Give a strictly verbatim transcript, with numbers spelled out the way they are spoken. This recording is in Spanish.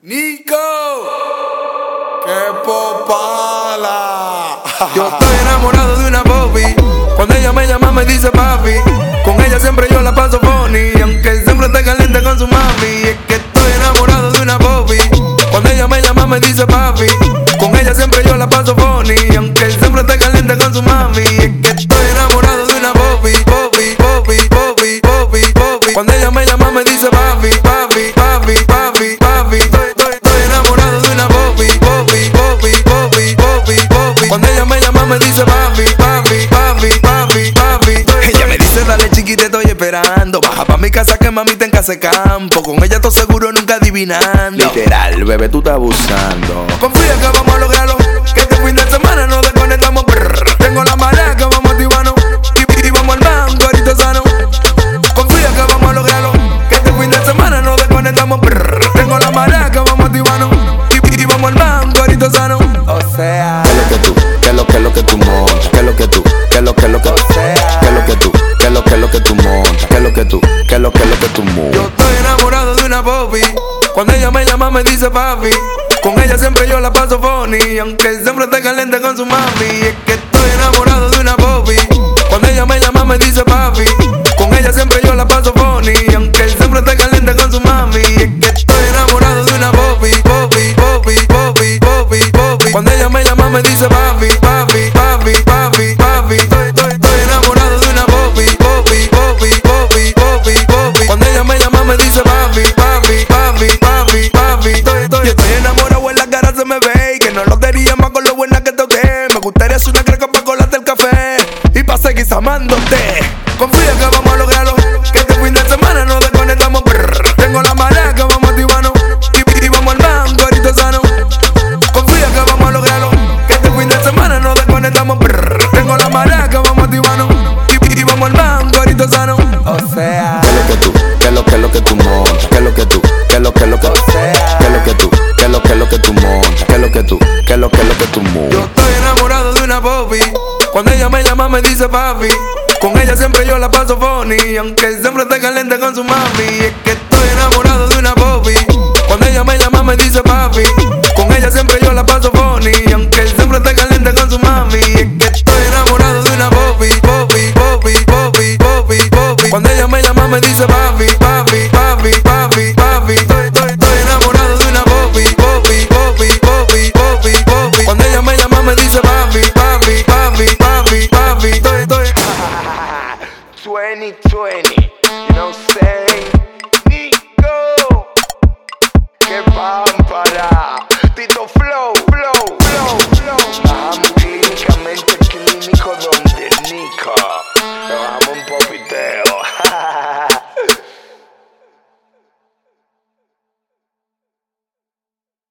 Nico, qué popala. Yo estoy enamorado de una Bobby. Cuando ella me llama me dice papi. Con ella siempre yo la paso funny, aunque siempre esté caliente con su mami. Es que estoy enamorado de una Bobby. Cuando ella me llama me dice papi. Con ella siempre yo la paso funny, aunque siempre esté caliente con su mami. Es que estoy enamorado de una Bobby, Bobby, Bobby, Bobby, Bobby, Bobby. Cuando ella me llama me dice papi, papi, papi, papi, papi. Estoy, estoy, estoy enamorado de una Bobby, Bobby, Bobby, Bobby, Bobby, Bobby. Cuando ella me llama me dice papi, papi, papi, papi, papi. Ella me dice dale chiquita, estoy esperando. Baja pa' mi casa que mami te encase campo. Con ella todo seguro nunca adivinando. Literal, bebé, tú estás abusando. Confía que vamos a lograrlo, que este fin de semana nos desconectamos. Brr. Tengo la maraca, vamos a activarnos y, y vamos al banco, ahorita sano. Confía que vamos a lograrlo, que este fin de semana nos desconectamos. Brr. Tengo la maraca, vamos a activarnos y, y vamos al banco, ahorita sano. O sea, ¿qué es lo que tú? ¿Qué es lo que es lo que tú montas? ¿Qué es lo que tú? ¿Qué es lo que es lo que? O sea, ¿qué es lo que tú? ¿Qué es lo que es lo que tú montas? ¿Qué es lo que tú? ¿Qué es lo que es lo que tú montas? Yo estoy enamorado de una Bobby. Cuando ella me llama me dice papi. Con ella siempre yo la paso funny, aunque siempre esté caliente con su mami. Es que estoy enamorado de una Bobby. Cuando ella me llama me dice papi. Con ella siempre yo la paso funny, aunque siempre esté caliente con su mami. Es que estoy enamorado de una Bobby, Bobby, Bobby, Bobby, Bobby, Bobby. Cuando ella me llama me dice papi, papi, papi, papi, papi. Estoy, estoy, estoy enamorado de una Bobby, Bobby, Bobby, Bobby, Bobby, Bobby. Cuando ella me llama me dice papi, papi, papi, papi, papi. Estoy, estoy, estoy enamorado, en la cara se me ve y que no lo diría más con lo buena que te usted. Me gustaría hacer una creca para colarte el café y pa' seguir amándote. Confía que vamos a lograrlo, que este fin de semana nos desconectamos. Brr. Tengo la maraca, vamos a activarnos y, y vamos al banco, ahorita sano. Confía que vamos a lograrlo, que este fin de semana nos desconectamos. Brr. Tengo la maraca, vamos a activarnos y, y vamos al banco, ahorita sano. O sea, ¿qué es lo que tú? ¿Qué es lo que es lo que tú montas? ¿Qué es lo que tú? ¿Qué es lo que es lo que? O sea, ¿qué es lo que tú? ¿Qué es lo que es lo que tú montas? ¿Qué es lo que tú? ¿Qué es lo que es lo que tú montas? Yo estoy enamorado de una Bobby. Cuando ella me llama me dice papi. Con ella siempre yo la paso funny, aunque siempre esté caliente con su mami. Es que estoy enamorado de una Bobby. Cuando ella me llama me dice papi. Con ella siempre yo la paso funny, aunque siempre esté caliente con su mami. Es que estoy enamorado de una Bobby, Bobby, Bobby, Bobby, Bobby, Bobby. Cuando ella me llama me dice papi, papi, papi, papi, papi. Estoy, estoy, estoy enamorado de una Bobby, Bobby, Bobby, Bobby, Bobby, Bobby. Cuando ella me llama me dice papi, papi, papi, papi, papi. Estoy, estoy twenty twenty, you know what I'm saying? Nico, que pámpara, Tito Flow, Flow, Flow, Flow. Bajamos clínicamente clínico donde Nico.